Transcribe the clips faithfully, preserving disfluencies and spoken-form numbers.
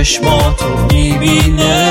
چشماتو میبینه.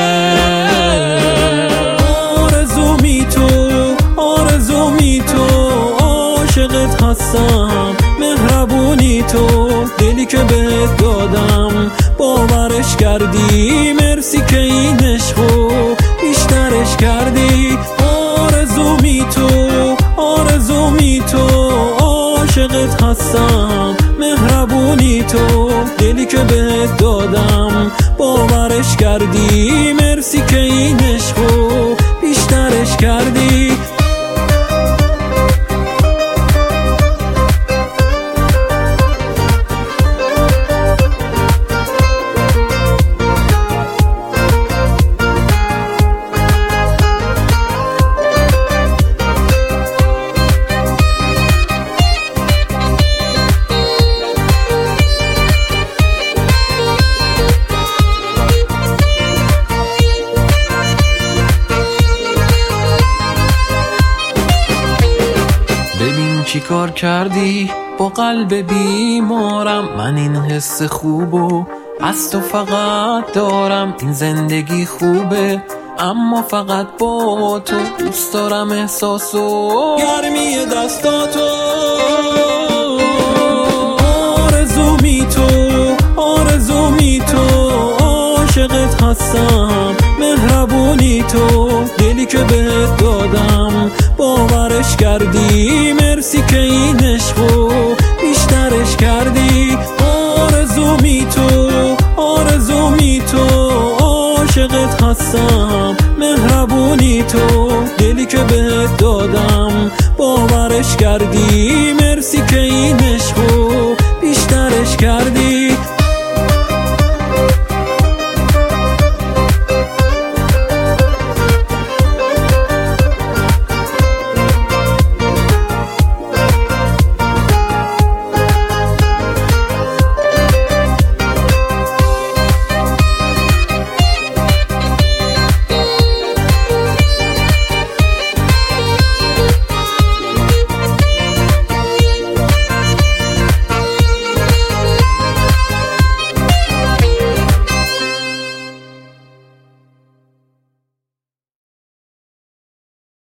آرزومی تو آرزومی تو عاشقت هستم، مهربونی تو دلی که بهت دادم باورش کردی، مرسی که این عشقو بیشترش کردی. آرزومی تو آرزومی تو عاشقت هستم، مهربونی تو دلی که بهت دادم باورش کردی، مرسی که این عشقو بیشترش کردی. چی کار کردی با قلب بیمارم؟ من این حس خوبو از تو فقط دارم. این زندگی خوبه اما فقط با تو، دوست دارم احساسو گرمی دستاتو. آرزومی تو آرزومی تو عاشقت هستم، مهربونی تو دلی که بهت دادم باورش کردی، مرسی که این عشقو بیشترش کردی. آرزومی تو آرزومی تو عاشقت هستم، مهربونی تو